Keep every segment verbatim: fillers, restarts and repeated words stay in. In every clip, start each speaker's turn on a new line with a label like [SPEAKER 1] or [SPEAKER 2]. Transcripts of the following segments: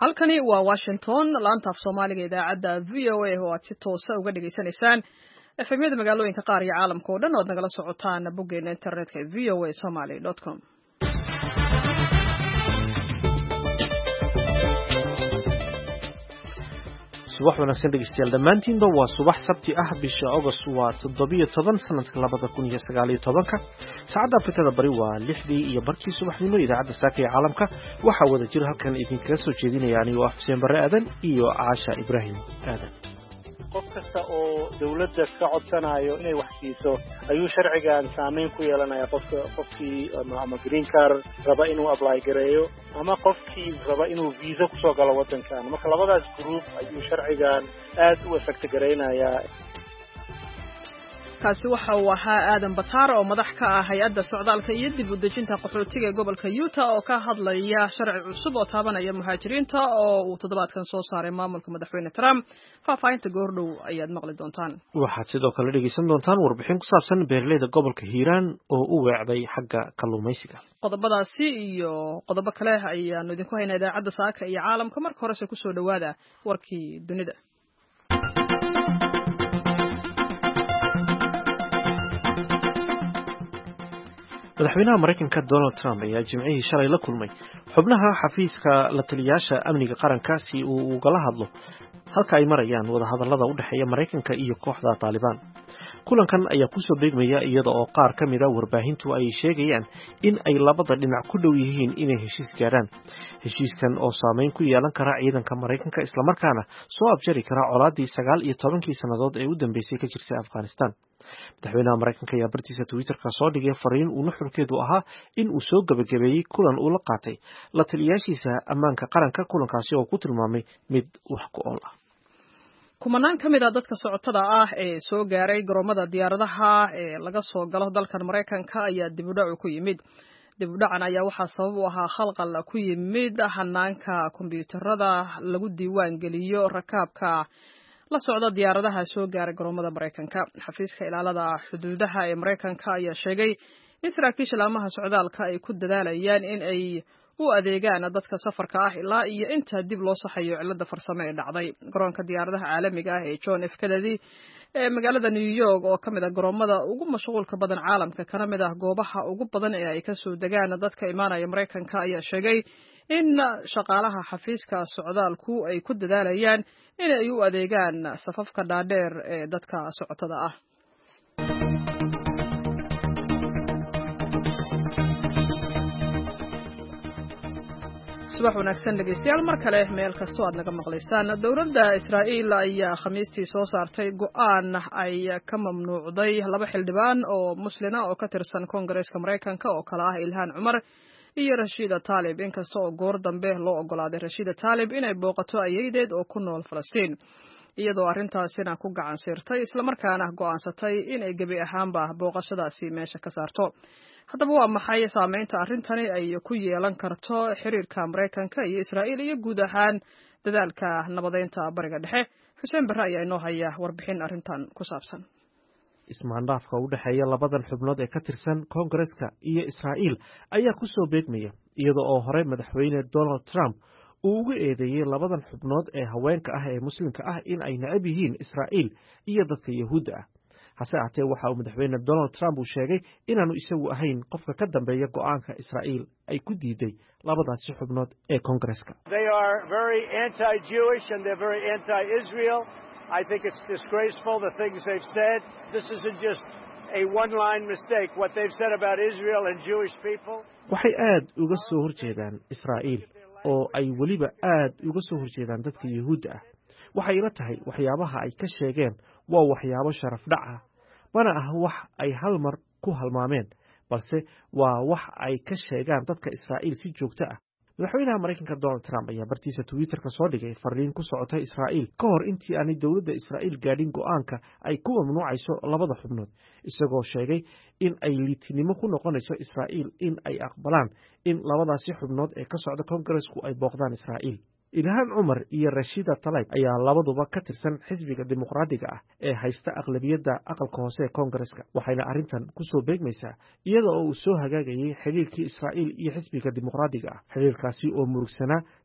[SPEAKER 1] halkani waa Washington laanta af Soomaaliga idaacadda V O A oo aad si toos ah uga dhageysanaysaan F M yada magaalooyinka qaar iyo caalamka oo dhan oo nagala socotaan boggeena internetka v o a somali dot com.
[SPEAKER 2] subax wanaagsan dhegeystayaal dhammaantiinba waa subax sabti ah bisha August waa toddobiyo toban sanadka labada kun iyo sagaal iyo tobanka saacadda Afrikada bari waa lixdii iyo barkii subaxnimo idaacadda saaka ee caalamka waxaa wada jira halkan idinkaga soo jeedinaya aniga ah Xuseen Barre Aadan iyo Caasha Ibraahim Aadan.
[SPEAKER 3] qof kasta oo dawladda ka codsanayo inay wax siiso ayuu sharcigan saameyn ku yeelanaya qofka qofkii ama green card raba inuu apply gareeyo ama qofkii raba inuu visa ku soo galo wadankan marka labadaas group ayuu sharcigan aad u effect gareynaya.
[SPEAKER 1] kaasi waxa uu ahaa Aadan Bataar oo madax ka ah hay'adda socdaalka iyo dib u dejinta qaxootiga ee gobolka Utah oo ka hadlaya sharci cusub oo taabanaya muhaajiriinta oo uu toddobaadkan soo saaray maamulka madaxweyne Trump. faahfaahinta goordhow ayaad maqli doontaan.
[SPEAKER 2] waxaad sidoo kale dhegeysan doontaan warbixin ku saabsan beeraleyda gobolka Hiiraan oo u weecday xagga kalluumaysiga.
[SPEAKER 1] qodobadaasi iyo qodobo kale ayaanu idinku haynaa idaacadda saaka iyo caalamka marka horese ku soo dhawaada warkii dunida.
[SPEAKER 2] madaxweynaha Mareykanka Donald Trump ayaa jimcihii shalay la kulmay xubnaha xafiiska la taliyaasha amniga qaranka si uu uga hadlo halka ay marayaan wada hadallada u dhaxeeya Mareykanka iyo kooxda Taliban. kulankan ayaa ku soo beegmaya iyada oo qaar ka mid ah warbaahintu ay sheegayaan in ay labada dhinac ku dhow yihiin inay heshiis gaaraan. heshiiskan oo saameyn ku yeelan kara ciidanka Mareykanka isla markaana soo abjari kara colaadii sagaal iyo tobankii sanadood ee u dambeysay ka jirtay Afghanistan. madaxweynaha Mareykanka ayaa bartiisa Twitter-ka soo dhigay fariin uu nuxurkeedu ahaa in uu soo gabagabeeyay kulan uu la qaatay la taliyaashiisa ammaanka qaranka. kulankaasi oo ku tilmaamay mid wax ku ool ah.
[SPEAKER 1] kumanaan ka mid ah dadka socotada ah ee soo gaaray garoomada diyaaradaha ee laga soo galo dalkan Mareykanka ayaa dib u dhac ku yimid. dib u dhacan ayaa waxaa sabab u ahaa khalqal ku yimid hanaanka kombiyuutarada lagu diiwaan geliyo rakaabka la socda diyaaradaha soo gaaray garoomada Mareykanka. xafiiska ilaalada xuduudaha ee Mareykanka ayaa sheegay in saraakiisha laamaha socdaalka ay ku dadaalayaan in ay u adeegaan dadka safarka ah ilaa iyo inta dib loo saxayo cilada farsamo ee dhacday. garoonka diyaaradaha caalamiga ah ee John F Kennedy ee magaalada New York oo kamid ah garoomada ugu mashquulka badan caalamka kana mid ah goobaha ugu badan ee ay ka soo degaan dadka imaanaya Mareykanka ayaa sheegay in shaqaalaha xafiiska socdaalku ay ku dadaalayaan in ay u adeegaan safafka dhaadheer ee dadka socotada ah. subax wanaagsan dhegeystayaal mar kale meel kastoo aad naga maqlaysaan. dowladda Israa'iil ayaa khamiistii soo saartay go'aan ay ka mamnuucday laba xildhibaan oo muslina oo ka tirsan Koongareeska Mareykanka oo kala ah Ilhaan Cumar iyo Rashida Tlaib, inkasta oo goor dambe loo ogolaaday Rashida Tlaib inay booqato ayaydeed oo ku nool Falastiin, iyadoo arrintaasina ku gacan siirtay isla markaana go'aansatay inay gebi ahaanba booqashadaasi meesha ka saarto. haddaba waa maxay saameynta arrintani ay ku yeelan karto xiriirka Mareykanka iyo Israa'iil iyo guud ahaan dadaalka nabadeynta bariga dhexe? Xuseen Barre ayaa inoo haya warbixin arrintan ku saabsan.
[SPEAKER 2] ismaandhaafka u dhaxeeya labadan xubnood ee ka tirsan Koongareeska iyo Israa'iil ayaa ku soo beegmaya iyada oo hore madaxweyne Donald Trump uu ugu eedeeyay labadan xubnood ee haweenka ah ee muslimka ah in ay necab yihiin Israa'iil iyo dadka Yahuudda ah. hase ahaatee waxa uu madaxweyne Donald Trump uu sheegay inaanu isagu ahayn qofka ka dambeeya go'aanka Israa'iil ay ku diiday labadaasi xubnood ee Koongareeska.
[SPEAKER 4] They are very anti-Jewish and they're very anti-Israel. I think it's disgraceful the things they've said. This isn't just a one-line mistake. What they've said about Israel and Jewish people.
[SPEAKER 2] waxay aad uga soo horjeedaan Israa'iil oo ay weliba aad uga soo horjeedaan dadka Yahuudda ah. waxay ila tahay waxyaabaha ay ka sheegeen waa waxyaabo sharaf dhac ah, mana ah wax ay hal mar ku halmaameen, balse waa wax ay ka sheegaan dadka Israa'iil si joogto ah. madaxweynaha Mareykanka Donald Trump ayaa bartiisa Twitter-ka soo dhigay fariin ku socota Israa'iil ka hor intii aanay dowladda Israa'iil gaadhin go'aanka ay ku mamnuucayso labada xubnood, isagoo sheegay in ay liitinimo ku noqonayso Israa'iil in ay aqbalaan in labadaasi xubnood ee ka socda Koongareesku ay booqdaan Israa'iil. Ilhaan Cumar iyo Rashida Tlaib ayaa labaduba ka tirsan xisbiga dimuqraadiga ah ee haysta aqlabiyadda aqalka hoose ee Koongareeska, waxayna arrintan ku soo beegmaysaa iyada oo uu soo hagaagayay xiriirkii Israa'iil iyo xisbiga dimuqraadiga ah, xiriirkaasi oo murugsanaa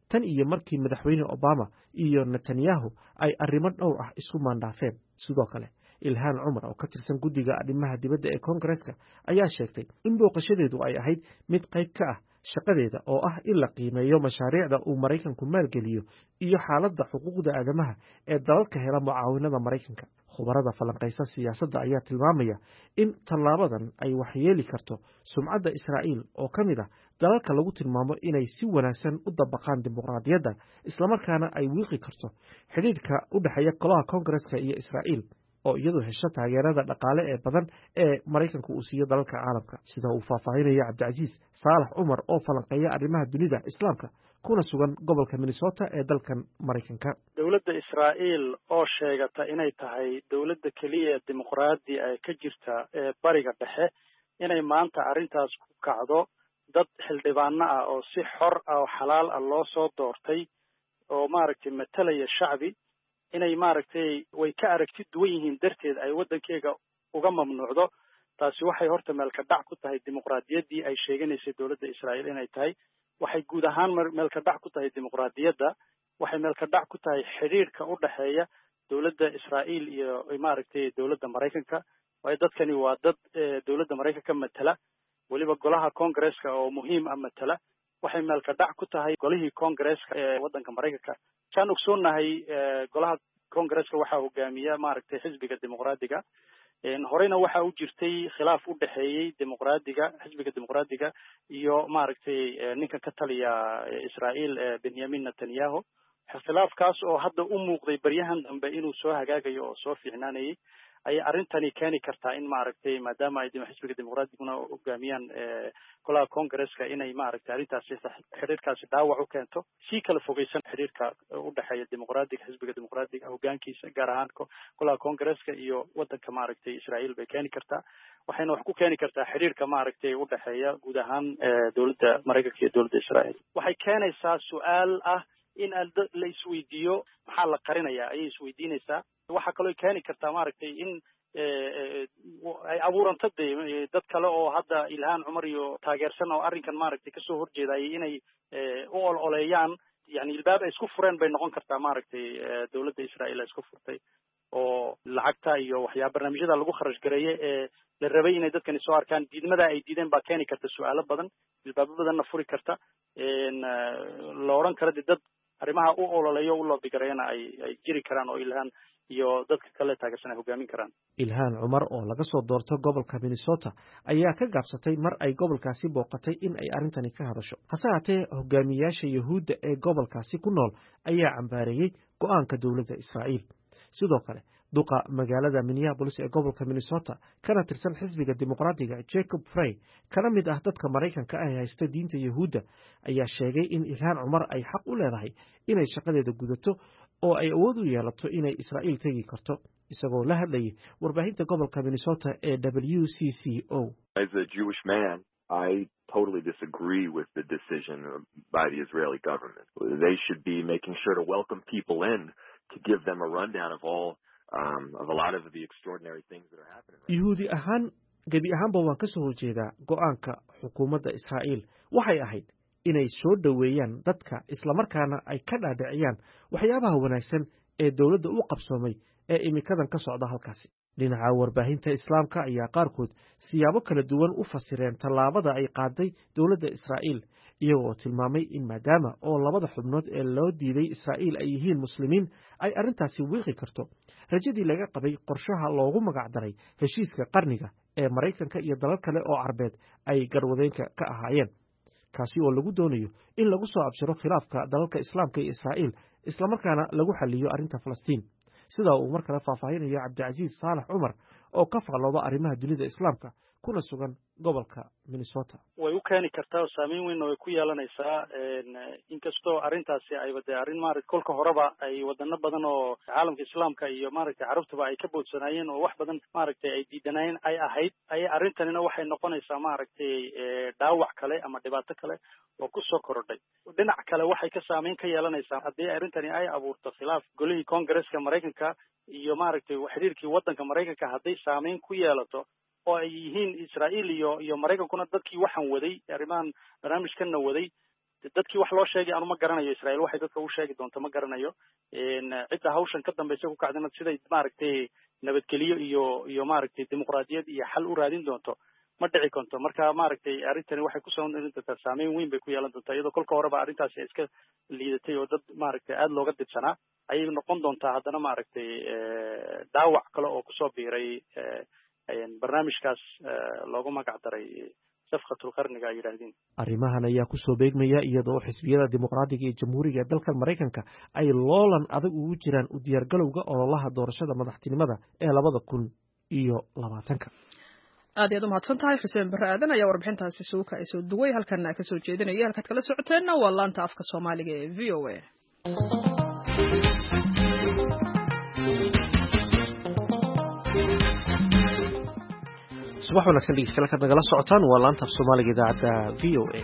[SPEAKER 2] tan iyo markii madaxweyne obama iyo netanyahu ay arrimo dhowr ah isku maandhaafeen. sidoo kale ilhaan cumar oo ka tirsan guddiga arrimaha dibadda ee koongareska ayaa sheegtay in booqashadeedu ay ahayd mid qayb ka ah shaqadeeda oo ah in la qiimeeyo mashaariicda uu maraykanku maalgeliyo iyo xaaladda xuquuqda aadamaha ee dalalka hela mucaawinada maraykanka. khubarada falanqaysa siyaasadda ayaa tilmaamaya in tallaabadan ay waxyeeli karto sumcadda israa'iil oo ka mid ah dalalka lagu tilmaamo inay si wanaagsan u dabaqaan dimuqraadiyadda, islamarkaana ay wiiqi karto xidhiidhka u dhexeeya golaha koongareska iyo israa'iil oo iyadu hesho taageerada dhaqaale ee badan ee maraykanku uu siiyo dalalka caalamka. sida uu faahfaahinaya cabdicasiis saalax cumar oo falanqeeya arrimaha dunida islaamka kuna sugan gobolka minnesota ee dalkan maraykanka.
[SPEAKER 3] dowladda israa'iil oo sheegata inay tahay dowladda keliya ee dimuqraadi ee ka jirta ee bariga dhexe inay maanta arrintaas ku kacdo dad xildhibaano ah oo si xor ah oo xalaal ah loo soo doortay oo maaragtay matalaya shacbi inay maaragtay way ka aragti duwan yihiin darteed ay waddankeega uga mamnuucdo. taasi waxay horta meelka dhac ku tahay dimuqraadiyaddii ay sheeganaysay dowladda israa'iil inay tahay. waxay guud ahaan meelka dhac ku tahay dimuqraadiyadda. waxay meelka dhac ku tahay xidhiidhka u dhexeeya dowladda israa'iil iyo maaragtay dowladda maraykanka. waayo dadkani waa dad dowladda maraykanka matala, weliba golaha koongareska oo muhiim ah matala. waxay meelka dhac ku tahay golihii koongareska ee waddanka maraykanka. saan ogsoonnahay golaha koongareska waxaa hogaamiya maaragtay xisbiga dimuqraadiga. horeyna waxa u jirtay khilaaf u dhexeeyey dimuqraadiga xisbiga dimuqraadiga iyo maaragtay ninka ka taliya israa'iil benyamin netanyahu. khilaafkaas oo hadda u muuqday baryahan dambe inuu soo hagaagayo oo soo fiicnaanayay ayay arrintani keeni kartaa in maaragtay maadaama ay xisbiga dimuqraadiguna hogaamiyaan golaha koongareska inay maaragtay arrintaasi xidhiidhkaasi dhaawac u keento, sii kala fogeysan xidhiidhka u dhexeeya dimuqraadiga xisbiga dimuqraadiga hogaankiisa gaar ahaan golaha koongareska iyo waddanka maaragtay israa'iil bay keeni kartaa. waxayna wax ku keeni kartaa xidhiidhka maaragtay u dhexeeya guud ahaan dowladda maraykanka iyo dowladda israa'iil. waxay keenaysaa su-aal ah in la isweydiiyo maxaa la qarinayaa ayay isweydiinaysaa. waxaa kaloo keeni kartaa maaragtay in ay abuuranto de dad kale oo hadda ilhaan cumar iyo taageersan oo arrinkan maaragtay kasoo horjeedayay inay u ol oleeyaan. yani ilbaab ay isku fureen bay noqon kartaa maaragtay dowladda israa'iil ay isku furtay oo lacagta iyo waxyaaba barnaamijyada lagu kharash gareeye ee la rabay inay dadkani soo arkaan diidmada ay diideen baa keeni karta su-aalo badan, ilbaabo badanna furi karta. la odhan kara de dad arrimaha u ololeeyo u loobigareeyana ay ay jiri karaan oo ilhaan iyo dadka kale taageersan ay hogaamin karaan.
[SPEAKER 2] ilhaan cumar oo laga soo doorto gobolka minnesota ayaa ka gaabsatay mar ay gobolkaasi booqatay in ay arrintani ka hadasho. hase haatee hogaamiyayaasha yuhuudda ee gobolkaasi ku nool ayaa cambaareeyey go'aanka dowladda israa'iil. sidoo kale duqa magaalada minneapolis ee gobolka minnesota kana tirsan xisbiga dimuqraadiga jacob frey kana mid ah dadka maraykanka ah ee haysta diinta yuhuudda ayaa sheegay in ilhaan cumar ay xaq u leedahay inay shaqadeeda gudato oo ay awood u yeelato inay israa'iil tegi karto. isagoo la hadlayay warbaahinta gobolka minnesota ee w c c o.
[SPEAKER 5] As a Jewish man, I totally disagree with the decision by the Israeli government. They should be making sure to welcome people in to give them a rundown of all Um, of a lot of the extraordinary things that are happening. Right?
[SPEAKER 2] yuhuudi ahaan gebi ahaanba waan ka soo horjeedaa go'aanka xukuumadda israa'iil. waxay ahayd inay soo dhoweeyaan dadka islamarkaana ay ka dhaadhiciyaan waxyaabaha wanaagsan ee dowladda u qabsoomay ee imikadan ka socda halkaasi. dhinaca warbaahinta islaamka ayaa qaarkood siyaabo kala duwan u fasireen tallaabada ay qaaday dowladda israa'iil, iyagoo tilmaamay in maadaama oo labada xubnood ee loo diiday israa'iil ay yihiin muslimiin ay arrintaasi wiiqi karto rajadii laga qabay qorshaha loogu magac daray heshiiska qarniga ee maraykanka iyo dalal kale oo carbeed ay garwadeenka ka ahaayeen, kaasi oo lagu doonayo in lagu soo abshiro khilaafka dalalka islaamka iyo israa'iil islamarkaana lagu xaliyo arrinta falastiin. sida uu mar kale faahfaahinayo cabdicasiis saalax cumar oo ka faallooda arrimaha dunida islaamka kuna sugan gobolka minnesota.
[SPEAKER 3] way u keeni kartaa oo saameyn weyn way ku yeelanaysaa inkastoo arrintaasi ayba dee arrin maaragtay kolka horeba ay wadano badan oo caalamka islaamka iyo maaragtay carabtaba ay ka boodsanaayeen oo wax badan maaragtay ay diidanayeen ay ahayd ayay arrintanina waxay noqonaysaa maaragtay dhaawac kale ama dhibaato kale oo kusoo korodhay. dhinac kale waxay ka saameyn ka yeelanaysaa haddii arrintani ay abuurto khilaaf golihii koongareska maraykanka iyo maaragtay xiriirkii waddanka maraykanka hadday saameyn ku yeelato oo ay yihiin israa'iil iyo iyo maraykankuna dadkii waxaan waday arrimahan barnaamijkana waday dadkii wax loo sheegay anu ma garanayo Israel waxay dadka u sheegi doonto ma garanayo in cidda hawshan ka dambaysa ku kacdana siday maaragtay nabadgeliyo iyo iyo maaragtay dimuqraadiyad iyo xal u raadin doonto ma dhici karto marka maaragtay arintani waxay ku soo noqonaysaa saameyn weyn bay ku yeelan doontaa iyadoo kolka horeba arrintaasi iska liidatay oo dad maaragtay aad looga dibsanaa ayay noqon doontaa haddana maaragtay dhaawac kale oo kusoo biiray barnaamijkaas loogu magac daray safqatul qarniga ay yiraahdeen.
[SPEAKER 2] Arrimahan ayaa ku soo beegmaya iyadoo xisbiyada dimuqraadiga iyo jamhuuriga ee dalka Mareykanka ay loolan adag ugu jiraan u diyaargalowga ololaha doorashada madaxtinimada ee labada kun iyo labaatanka.
[SPEAKER 1] aad iyo aad u mahadsan tahay Xuseen Barre Aadan ayaa warbixintaasi suuka ay soo duway halkan ka soo jeedinaya halkaad kala socoteena waa laanta afka Soomaaliga ee V O A.
[SPEAKER 2] subax wanaagsan dhegeystayaal ka nagala socotaan waa laanta af Soomaaliga idaacadda V O A.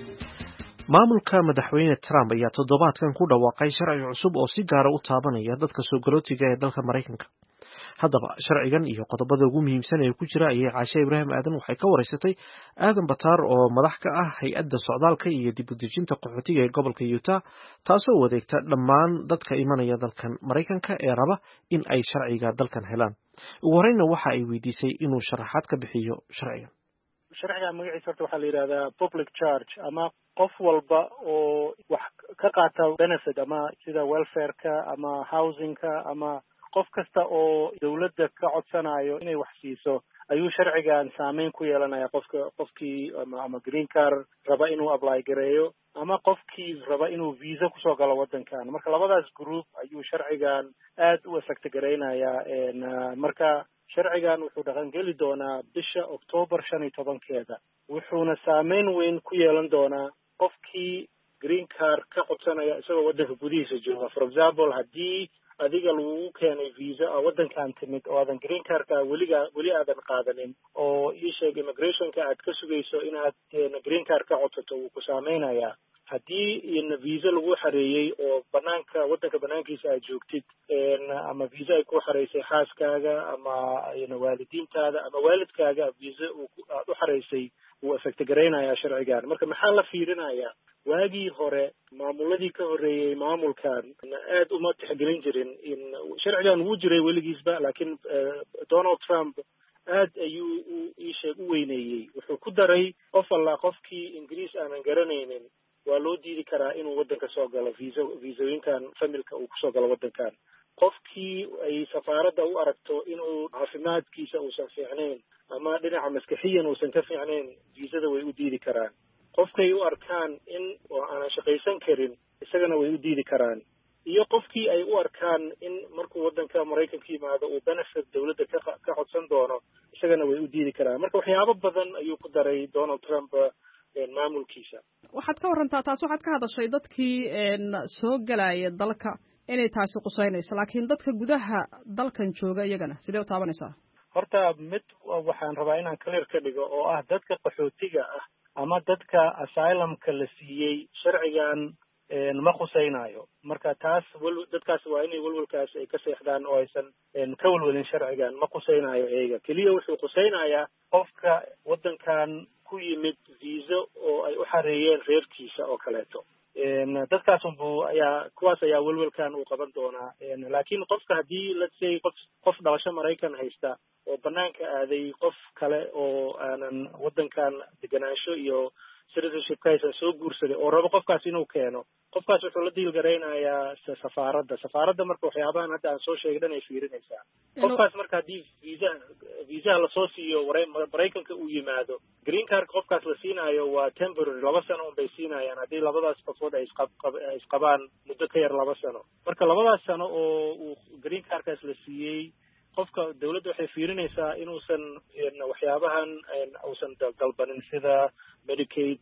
[SPEAKER 2] maamulka madaxweyne Trump ayaa toddobaadkan ku dhawaaqay sharci cusub oo si gaar ah u taabanaya dadka soo galootiga ee dalka Mareykanka. haddaba sharcigan iyo qodobada ugu muhiimsan ee ku jira ayay Caashe Ibraahim Aadan waxay ka wareysatay Aadan Bataar oo madax ka ah hay'adda socdaalka iyo dib u dejinta qaxootiga ee gobolka Utah taasoo wadeegta dhammaan dadka imanaya dalkan Mareykanka ee raba in ay sharciga dalkan helaan. ugu horeyna waxa ay weydiisay inuu sharaxaad ka bixiyo sharcigan.
[SPEAKER 3] sharciga magaciisa horta waxaa la yidhahdaa public charge ama qof walba oo wax ka qaata benefit ama sida welfareka ama housingka ama qof kasta oo dawladda ka codsanayo inay wax siiso ayuu sharcigan saameyn ku yeelanaya qofka qofkii ama ama green card raba inuu apply gareeyo ama qofkii raba inuu visa kusoo galo waddankan marka labadaas group ayuu sharcigan aad u effect gareynaya marka sharcigan wuxuu dhaqan geli doonaa bisha October shan iyo tobankeeda wuxuuna saameyn weyn ku yeelan doonaa qofkii green card ka codsanaya isagoo waddanka gudihiisa jooga for example haddii adiga lagu keenay visa oo waddankan timid oo aadan green cardka weliga weli aadan qaadanin oo ii sheeg immigrationka aad ka sugayso inaad green card ka codsato wuu ku saameynayaa haddii in visa lagu xareeyey oo banaanka waddanka banaankiisa aad joogtid ama visa ay ku xareysay xaaskaaga ama waalidiintaada ama waalidkaaga visa aad u xareysay wuu effect gareynayaa sharcigan marka maxaa la fiirinayaa waagii hore maamuladii ka horreeyey maamulkan aad uma tixgelin jirin in sharcigan wuu jiray weligiisba laakiin Donald Trump aad ayuu u isheeg u weyneeyey wuxuu ku daray qof alla qofkii ingiriis aanan garanaynin waa loo diidi karaa inuu waddanka soo galo visa visooyinkan familka uu kusoo galo waddankan qofkii ay safaaradda u aragto inuu caafimaadkiisa uusan fiicnayn ama dhinaca maskaxiyan uusan ka fiicnayn visada way u diidi karaan qofkay u arkaan in oo aanan shaqaysan karin isagana way u diidi karaan iyo qofkii ay u arkaan in markuu waddanka Mareykanka yimaado uu benefit dawladda ka ka codsan doono isagana way u diidi karaan marka waxyaabo badan ayuu ku daray Donald Trump maamulkiisa.
[SPEAKER 1] waxaad ka warantaa taas waxaad ka hadashay dadkii soo galaya dalka inay taasi qusaynayso laakiin dadka gudaha dalkan jooga iyagana sidee u taabanaysaa?
[SPEAKER 3] horta mid waxaan rabaa inaan clear ka dhigo oo ah dadka qaxootiga ah ama dadka asylumka la siiyey sharcigan ma khusaynayo marka taas dadkaas waa inay walwalkaas ay ka seexdaan oo aysan ka walwalin sharcigan ma khusaynayo eega keliya wuxuu khusaynayaa qofka waddankan ku yimid visa oo ay u xareeyeen reerkiisa oo kaleeto dadkaas unbuu ayaa kuwaas ayaa walwalkan uu qaban doonaa laakiin qofka haddii let's say qof qof dhalasho Maraykan haysta oo banaanka aaday qof kale oo aanan waddankan deganaansho iyo citizenship aysan soo guursaday oo rabo qofkaas inuu keeno qofkaas wuxuu la diilgaraynayaa safaaradda safaaradda marka waxyaabahan hadda aan soo sheegay dhan ay fiirinaysaa qofkaas marka haddii visa visaha lasoo siiyo Maraykanka uu yimaado green card qofkaas la siinaayo waa temporary laba sano un bay siinayaan haddii labadaas qofood ay isqabaan muddo ka yar laba sano marka labadaas sano oo uu green cardkaas la siiyey qofka dawladda waxay fiirinaysaa inuusan waxyaabahan uusan dalbanin sida Medicaid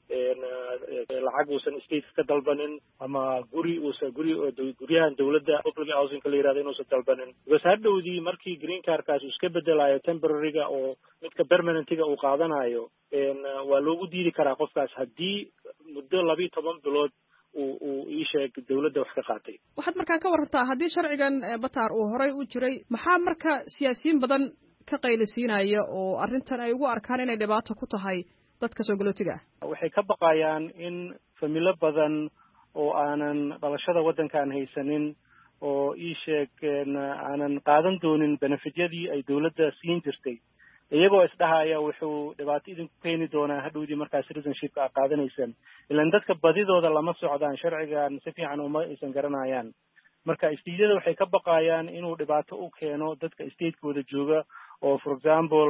[SPEAKER 3] lacag uusan state ka dalbanin ama guri uusan guri guryahan dawladda public housing la yiraahdo inuusan dalbanin because hadhowdii markii green cardkaas uu iska bedelayo temporary-ga oo midka permanent-ga uu qaadanayo waa loogu diidi karaa qofkaas haddii muddo labiyo toban bilood uu uu ii sheeg dawladda wax ka qaatay.
[SPEAKER 1] waxaad markaa ka warantaa haddii sharcigan Bataar uu horay u jiray maxaa marka siyaasiyiin badan ka qaylisiinaya oo arrintan ay ugu arkaan inay dhibaato ku tahay dadka soo galootiga ah?
[SPEAKER 3] waxay ka baqayaan in familo badan oo aanan dhalashada waddankaan haysanin oo ii sheeg aanan qaadan doonin benefityadii ay dawladda siin jirtay iyagoo isdhahaya wuxuu dhibaato idinku keeni doonaa hadhowdii markaa citizenshipka a qaadanaysaan ilaan dadka badidooda lama socdaan sharcigan si fiican uma aysan garanayaan marka stateyada waxay ka baqayaan inuu dhibaato u keeno dadka statekooda jooga oo for example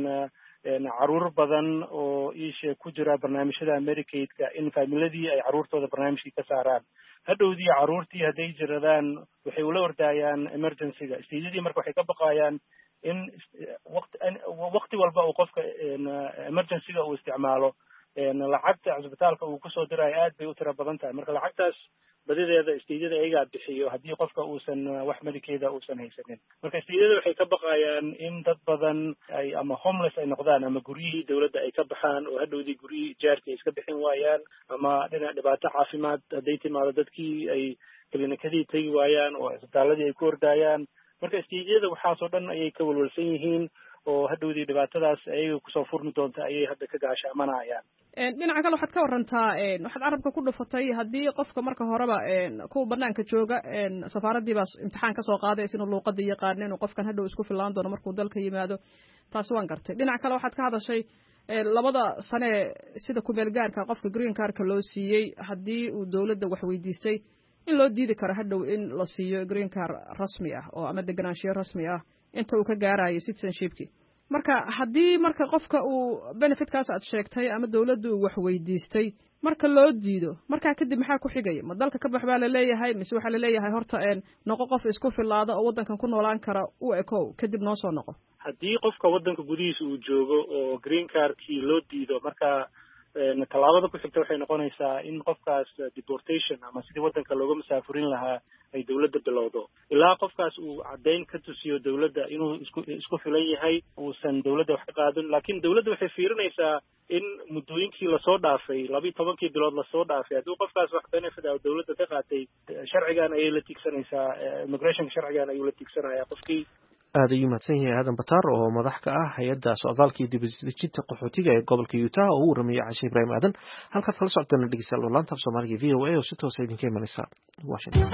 [SPEAKER 3] caruur badan oo iisheeg ku jira barnaamijyada medicaidka in familiadii ay caruurtooda barnaamijkii ka saaraan hadhowdii caruurtii hadday jiradaan waxay ula ordaayaan emergencyga stateyadii marka waxay ka baqayaan in waqti waqti walba uu qofka emergencyga uu isticmaalo lacagta cisbitaalka uu kusoo dirayo aad bay u tira badan tahay marka lacagtaas badideeda stateyada ayagaa bixiyo haddii qofka uusan wax medikeeda uusan haysanin marka stateyada waxay ka baqayaan in dad badan ay ama homeless ay noqdaan ama guryihii dawladda ay ka baxaan oo hadhowdii guryihii ijaarkii ay iska bixin waayaan ama dhinac dhibaato caafimaad hadday timaado dadkii ay klinikadii tegi waayaan oo cisbitaaladii ay ku ordaayaan marka stateyada waxaasoo dhan ayay ka walwalsan yihiin oo hadhowdii dhibaatadaas ayaga kusoo furmi doonta ayay hadda ka gaashaamanayaan
[SPEAKER 1] dhinaca kale waxaad ka warantaa waxaad carabka ku dhufatay haddii qofka marka horeba kuwa banaanka jooga safaaraddii baa imtixaan kasoo qaadaysa inuu luuqadii yaqaano inuu qofkan hadhow isku fillaan doono markuu dalka yimaado taasi waan gartay dhinaca kale waxaad ka hadashay labada sane sida kumeel gaarka qofka green carka loo siiyey haddii uu dawladda wax weydiistay in loo diidi karo hadhow in la siiyo green car rasmi ah oo ama deganaanshiyo rasmi ah inta uu ka gaarayo citizenshipki marka haddii marka qofka uu benefitkaas aad sheegtay ama dawladda uu wax weydiistay marka loo diido markaa kadib maxaa ku xigaya ma dalka ka bax baa laleeyahay mise waxaa laleeyahay horta noqo qof isku filaada oo waddankan ku noolaan kara u ekow kadib noo soo noqo
[SPEAKER 3] haddii qofka waddanka gudihiisa uu joogo oo green carkii loo diido marka tallaabada ku xigta waxay noqonaysaa in qofkaas deportation ama sidii waddanka looga masaafurin lahaa ay dawladda bilowdo ilaa qofkaas uu caddayn ka tusiyo dawladda inuu isku isku filan yahay uusan dawladda wax ka qaadin laakiin dawladda waxay fiirinaysaa in muddooyinkii lasoo dhaafay labiyi tobankii bilood lasoo dhaafay haddii qofkaas wax benefit ah dawladda ka qaatay sharcigan ayay la tiigsanaysaa immigrationka sharcigan ayuu la tiigsanayaa qofkii
[SPEAKER 2] aad ayuu mahadsan yahay aadan bataar oo madax ka ah hay-adda socdaalkii dibadejinta qaxootiga ee gobolka utah oo u warramiyey cashe ibraahim aadan halkaad kala socotana dhegeystayaal laanta af soomaaliga v o a oo si toosa idinka imanaysa washington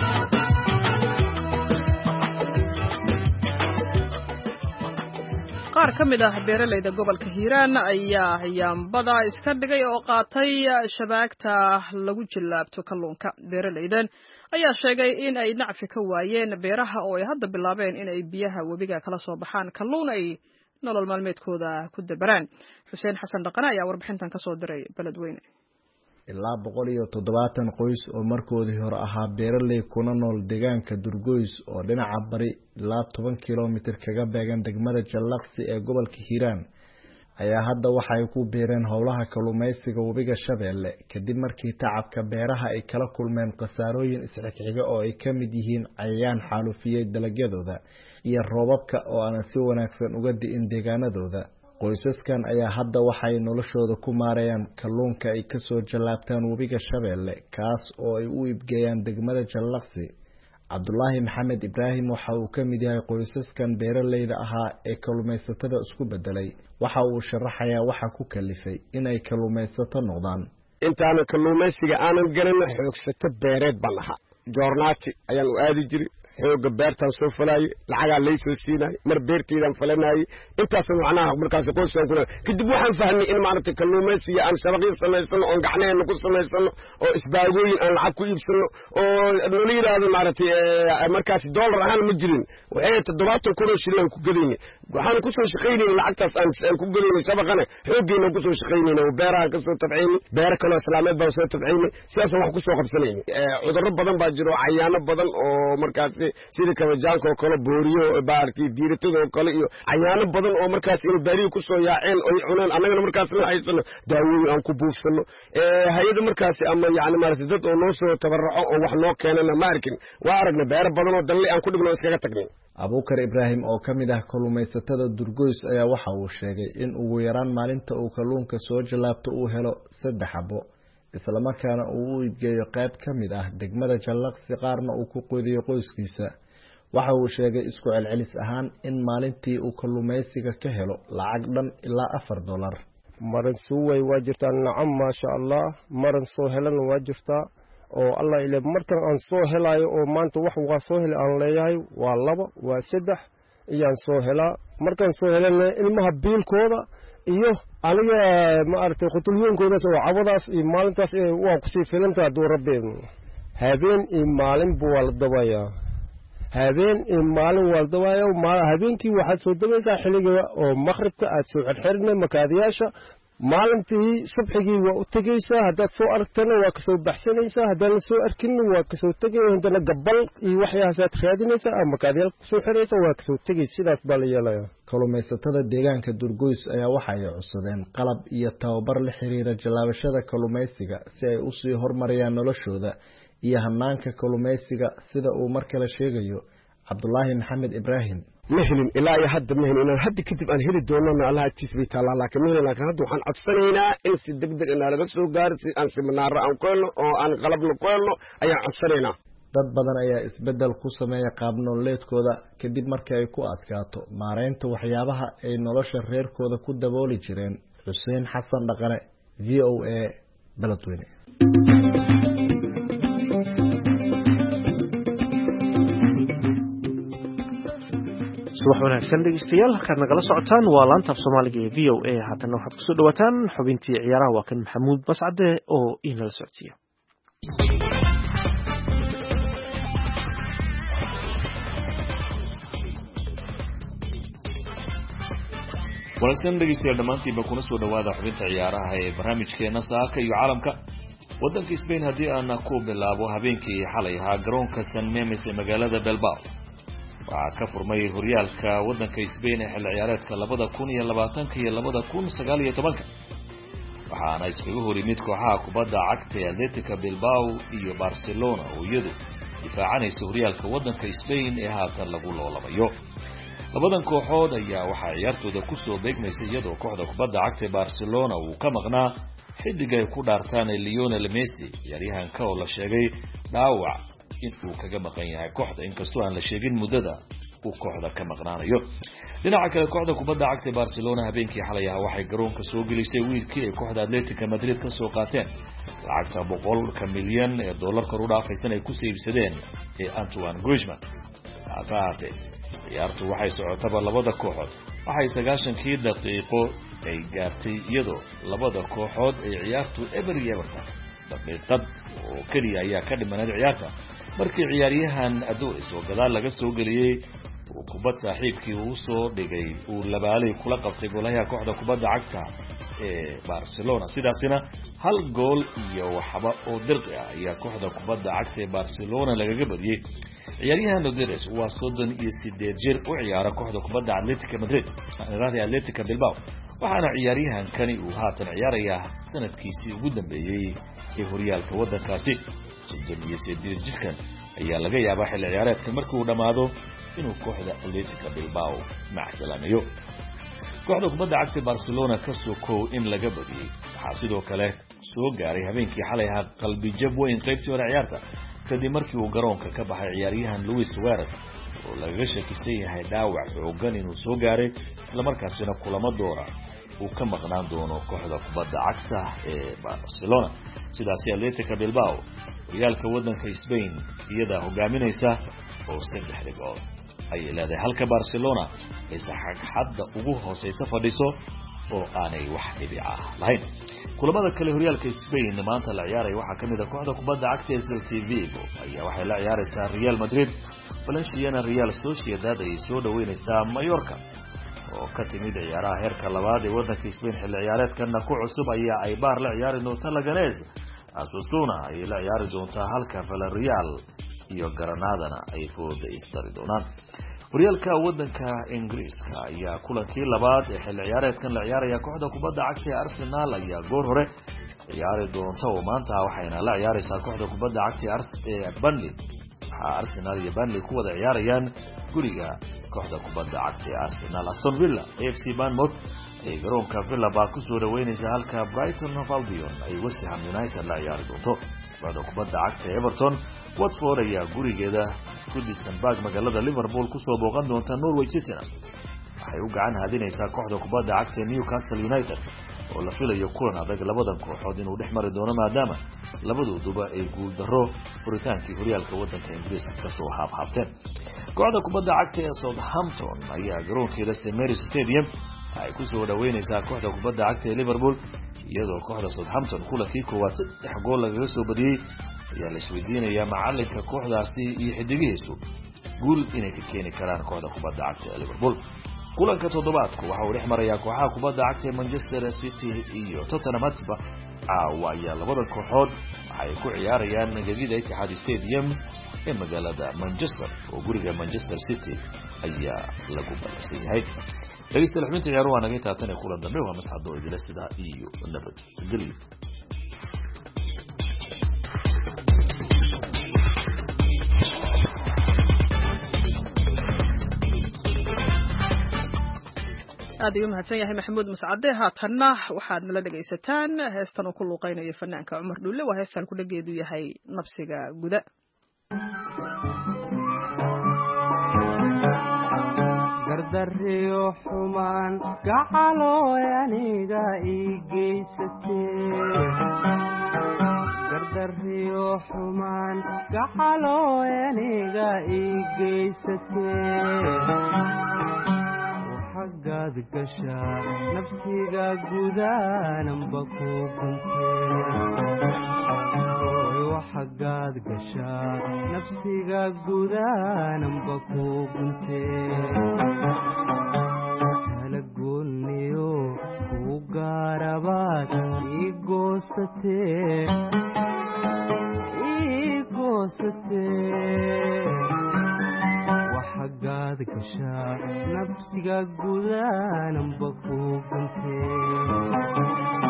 [SPEAKER 1] qaar ka mid ah beeralayda gobolka hiiraan ayaa yaambada iska dhigay oo qaatay shabaagta lagu jillaabto kalluunka beeralaydan ayaa sheegay in ay nacfi ka waayeen beeraha oo ay hadda bilaabeen in ay biyaha webiga kala soo baxaan kalluun ay nolol maalmeedkooda ku dabaraan xuseen xasan dhaqane ayaa warbixintan ka soo diray beledweyne
[SPEAKER 6] ilaa boqol iyo toddobaatan qoys oo markoodii hore ahaa beeraley kuna nool deegaanka durgoys oo dhinaca bari ilaa toban kilomitir kaga beegan degmada jallaqsi ee gobolka hiiraan ayaa hadda waxay ku beereen howlaha kalluumaysiga webiga shabeelle kadib markii tacabka beeraha ay kala kulmeen khasaarooyin isxigxiga oo ay ka mid yihiin cayayaan xaalufiyey dalagyadooda iyo roobabka oo aanan si wanaagsan uga di'in deegaanadooda qoysaskan ayaa hadda waxay noloshooda ku maarayaan kalluunka ay kasoo jallaabtaan webiga shabeelle kaas oo ay u iibgeeyaan degmada jallaqsi cabdulaahi maxamed ibraahim waxa uu ka mid yahay qoysaskan beeraleyda ahaa ee kalluumaysatada isku bedelay waxa uu sharaxayaa waxa ku kalifay inay kalluumaysato noqdaan
[SPEAKER 7] intaana kalluumaysiga aanan garanin xoogsato beereed baan ahaa joornaati ayaan u aadi jiray xooga beertaan soo falaayay lacagaa laysoo siinaayay mar beerteydaan falanaayay intaasna macnaha markaas qoyskaan kuna kadib waxaan fahmay in maaragtay kalluumaysiga aan shabaqyo samaysano oon gacnaheenna ku samaysano oo isbaagooyin aan lacag ku iibsano oo nala yidhaahdo maaragtay markaas dollar ahaan ma jirin waxay toddobaatan kun oo shilin ku gadayna waxaan kusoo shaqaynayna lacagtaas aan ku gadayna shabaqana xooggeena kusoo shaqaynayna oo beeraha kasoo tabcayna beero kaloo islaameed baan soo tabcayna sidaasaan wax kusoo qabsanayna cudurro badan baa jiro cayaano badan oo markaas sida kabajaanka oo kale booriyo baarti diiratada oo kale iyo cayaano badan oo markaas in baariyo ku soo yaaceen oo cunaan annagana markaas la haysano daawooyin aan ku buufsano ee hay'ada markaas ama yaani maartay dad oo noo soo tabarraco oo wax noo keenana ma arkin waa aragna beero badan oo dalle aan ku dhigno iskaga tagnay
[SPEAKER 6] abuukar ibraahim oo ka mid ah kalluumaysatada durgoys ayaa waxa uu sheegay in ugu yaraan maalinta uu kalluunka soo jallaabto uu helo saddex xabo isla markaana uu u iibgeeyo qayb ka mid ah degmada jallaqsi qaarna uu ku qoydiyo qoyskiisa waxa uu sheegay isku celcelis ahaan in maalintii uu kalluumaysiga ka helo lacag dhan ilaa afar dollar
[SPEAKER 7] maran suway waa jirtaa nacam maasha allah maran soo helana waa jirtaa oo allah ile markan aan soo helayo oo maanta wax waa soo hel aan leeyahay waa laba waa saddex iyaan soo helaa markaan soo helana ilmaha biilkooda iyo aniga ma aragtay qutulyoonkoodaas oo cabadaas iyo maalintaas waa kusii filanta hadduu rabbi habeen iyo maalin buu waa la dabayaa habeen iyo maalin waa la dabayaa habeenkii waxaad soo dabaysaa xilliga oo maqribka aad soo xirxirina makaadiyaasha maalintii subxigii waa u tegaysaa haddaad soo aragtana waa kasoo baxsanaysaa haddaan la soo arkinna waa kasoo tegay haddana gabal iyo waxyaasaad raadinaysaa ama makaadiyaal kusoo xiraysa waa kasoo tegay sidaas baa la yeelaya
[SPEAKER 6] kalluumaysatada deegaanka Durgoys ayaa waxa ay codsadeen qalab iyo tababar la xiriira jalaabashada kalluumaysiga si ay u sii horumariyaan noloshooda iyo hanaanka kalluumaysiga sida uu mar kale sheegayo Cabdullaahi Maxamed Ibraahim
[SPEAKER 7] مهلين إلا يهد مهلين إن هد كتب أن هلي دونا الله تثبيت الله لكن مهلين لكن هدو حن عطسنينا إن سدق دق إن لبسوا قارس أن سمنار أو كله أو أن قلبنا كله أي عطسنينا
[SPEAKER 6] dad badan ayaa isbedel ku sameeya qaab nololeedkooda kadib markii ay ku adkaato maareynta waxyaabaha ay nolosha reerkooda ku dabooli jireen Xuseen Xasan Dhaqane V O A Beledweyne
[SPEAKER 2] subax wanaagsan dhegeystayaal halkaad nagala socotaan waa laanta af Soomaaliga ee V O A haddana waxaad ku soo dhawaataan xubintii ciyaaraha waa kan Maxamuud Bascade oo inala socodsiiya
[SPEAKER 8] wanaagsan dhegeystayaal dhamaantiinba kuna soo dhawaada xubinta ciyaaraha ee barnaamijkeena saaka iyo caalamka waddanka Spain haddii aan ku bilaabo habeenkii xalay ahaa garoonka San Mamés ee magaalada Bilbao waxaa ka furmay horyaalka waddanka Spain ee xilli ciyaareedka labada kun iyo labaatanka iyo labada kun sagaal iyo tobanka waxaana iskaga hor yimid kooxaha kubadda cagta ee Atletico Bilbao iyo Barcelona oo iyadu difaacanaysa horyaalka waddanka Spain ee haatan lagu loolabayo labadan kooxood ayaa waxaa ciyaartooda ku soo beegmaysay iyadoo kooxda kubadda cagta ee Barcelona uu ka maqnaa xidig ay ku dhaartaan Lionel Messi ciyaaryahanka oo la sheegay dhaawac inuu kaga maqan yahay kooxda inkastoo aan la sheegin muddada uu kooxda ka maqnaanayo dhinaca kale kooxda kubadda cagta ee Barcelona habeenkii xalay ah waxay garoonka soo gelisay wiilkii ay kooxda Atletico Madrid ka soo qaateen lacagta boqolka milyan ee dollarka u dhaafaysan ay ku iibsadeen ee Antoine Griezmann asaate ciyaartu waxay socotaba labada kooxood waxay sagaashankii daqiiqo ay gaartay iyadoo labada kooxood ay ciyaartu eber yeberta daqiiqad oo kaliya ayaa ka dhimanay ciyaarta markii ciyaaryahan Adois oo gadaal laga soo galiyay uu kubad saaxiibkii uu soo dhigay uu labaalay kula qabtay golaha kooxda kubadda cagta ee Barcelona sidaasina hal gool iyo waxba oo dirqi ah ayaa kooxda kubadda cagta ee Barcelona lagaga badiyay ciyaaryahan Rodriguez waa soddon iyo siddeed jir u ciyaara kooxda kubadda Atletico Madrid raadi Atletico Bilbao waxaana ciyaaryahan kani uu haatan ciyaaraya sanadkiisii ugu dambeeyay ee horyaalka waddankaasi soddon iyo siddeed jirkan ayaa laga yaabaa xilli ciyaareedka markii uu dhamaado inuu kooxda Atletico Bilbao macsalamayo kooxda kubadda cagta Barcelona ka soo koow in laga badiyay waxaa sidoo kale soo gaaray habeenkii xalay ahaa qalbi jab weyn qaybtii hore ciyaarta kadib markii uu garoonka ka baxay ciyaaryahan Luis Suarez oo laga shakisan yahay dhaawac xooggan inuu soo gaaray isla markaasina kulamo doora uu ka maqnaan doono kooxda kubadda cagta ee Barcelona sidaas Atletico Bilbao horyaalka waddanka Spain iyada hogaaminaysa oo saddex dhigood ay leedahay halka Barcelona ay saxaxadda ugu hooseysa fadhiso oo aanay wax dhibica lahayn kulamada kale horyaalka Spain maanta la ciyaaray waxa kamid ah kooxda kubadda cagta ee Celta Vigo ayaa waxay la ciyaaraysaa Real Madrid Valencia Real Sociedad ay soo dhaweynaysaa Mallorca oo ka timid ciyaaraha heerka labaad ee waddanka Spain xilli ciyaareedkan ku cusub ayaa ay baar la ciyaari doonta Leganés Osasuna ay la ciyaari doonta halka Villarreal iyo Granadana ay fooda istari doonaan horyaalka waddanka Ingiriiska ayaa kulankii labaad ee xilli ciyaareedkan la ciyaaraya kooxda kubadda cagta ee Arsenal ayaa goor hore ciyaari doonta oo maanta waxayna la ciyaaraysaa kooxda kubadda cagta ee Burnley waxa Arsenal iyo Burnley ku wada ciyaarayaan guriga kooxda kubadda cagta ee Arsenal Aston Villa A F C Bournemouth ay garoonka Villa Park ku soo dhaweynaysa halka Brighton of Albion ay West Ham United la ciyaari doonto kooxda kubadda cagta ee Everton Watford ayaa gurigeeda Goodison Park magaalada Liverpool ku soo booqan doonta Norwich City waxay u gacan hadinaysaa kooxda kubadda cagta Newcastle United oo la filayo kulan adag labadan kooxood inuu dhex mari doono maadaama labadooduba ay guul darro furitaankii horyaalka waddanka Ingiriiska kasoo haabhaabteen. kooxda kubadda cagta ee Southampton ayaa garoonkeeda Saint Mary's Stadium ay ku soo dhaweynaysaa kooxda kubadda cagta ee Liverpool iyadoo kooxda Southampton kulankii koowaad saddex gool lagaga soo badiyay ayaa la isweydiinayaa macalinka kooxdaasi iyo xidigihiisu guul inay ka keeni karaan kooxda kubadda cagta ee Liverpool. kulanka toddobaadku waxa uu dhex marayaa kooxaha kubadda cagta ee Manchester City iyo Tottenham Hotspur caawa ayaa labada kooxood waxay ku ciyaarayaan gegida Etihad Stadium ee magaalada Manchester oo guriga Manchester City ayaa lagu ballansan yahay. dhegeystayaal xubinta ciyaaruhu waa naga taabtan kulan dambe waa masxad oo idila sida iyo nabad gelyo.
[SPEAKER 1] aad ayuu mahadsan yahay maxamuud mascade. haatanna waxaad nala dhegaysataan heestan uu ku luuqaynayo fanaanka Cumar Dhuule. waa heestan ku dhageedu yahay nabsiga guda.
[SPEAKER 9] gardariyo xumaan gacalooy aniga ii geysatee gardariyo xumaan gacalooy aniga ii geysatee waxagaad gashaa nafsiga gudaananba ku guntee waxagaad gashaa nafsiga gudaananba ku guntee kala gooniyo ku gaarabaad ii goosatee ii goosatee waxagaad gashaa nafsiga gudaananba ku guntee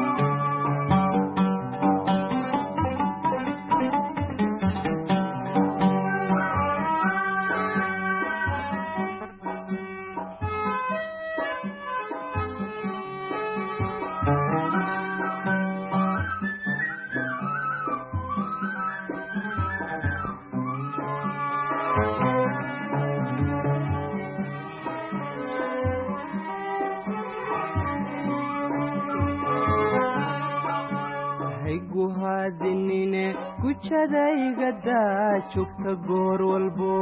[SPEAKER 9] guhaadinine gujadayga daajugta goor walbo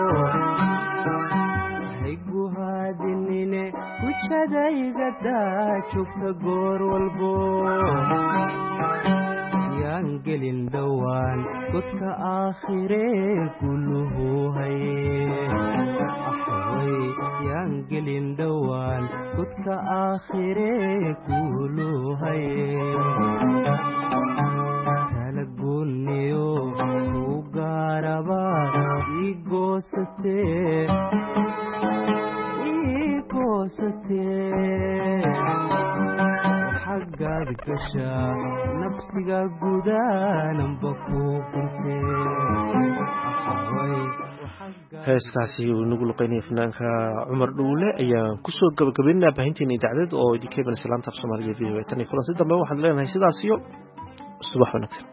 [SPEAKER 9] hay guhaadinine gujadayga daajugta goor walbo yaan gelin dhowaan godka aakhiree kuluhu haye axway yaan gelin dhowaan godka aakhiree kuluhu haye kala gooniyo ku gaarabaad ii goosatee ii goosatee waxagaad gashaa nafsiga gudaananba ku guntee
[SPEAKER 2] heeskaasi uu nagu luqeynaya fanaanka Cumar Dhuule ayaan kusoo gabagabeynaa baahinteena idaacadda oo idinka iman islaanta af Soomaaliyeed iyo tan iyo kulanti dambe waxaan leenahay sidaas iyo subax wanaagsan.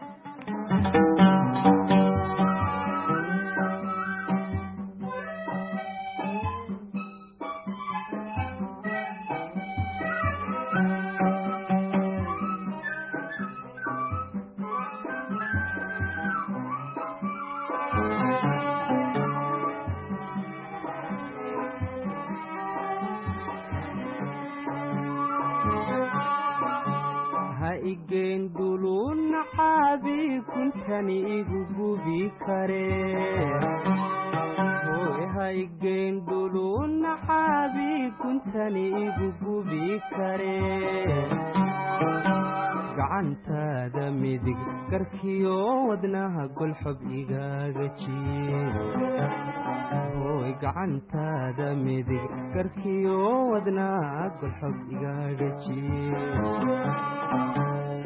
[SPEAKER 9] igeen dulun naxaabi kuntani igu gubi karee hooy ha igeen dulun naxaabi kuntani igu gubi karee gacantaada midig garkiyo wadnaha golxob igaaga jiye hooy gacantaada midig garkiyo wadnaha golxob igaaga jiye